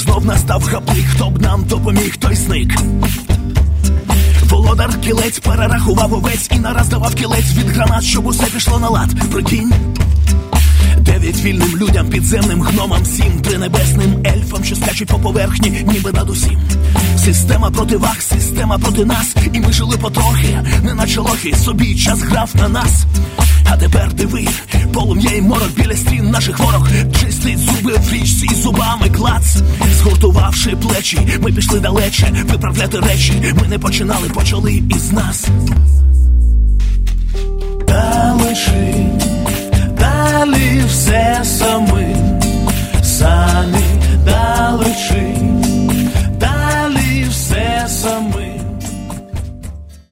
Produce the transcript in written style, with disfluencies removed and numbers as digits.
знов настав хаплик, хто б нам допоміг, той зник. Володар кілець перерахував овець і нараз давав кілець від гранат, щоб усе пішло на лад. Прикинь, 9 вільним людям, підземним гномам, 7 тринебесним ельфам, що скачуть по поверхні, ніби над усім. Система проти ваг, система проти нас, і ми жили потрохи, неначе лохи, собі час грав на нас. А тепер диви, полум'я і морок біля стін наших ворог чистить зуби в річці, зубами клац. Згуртувавши плечі, ми пішли далече виправляти речі. Ми не починали, почали із нас. Та лиши далі все самим, самі далече.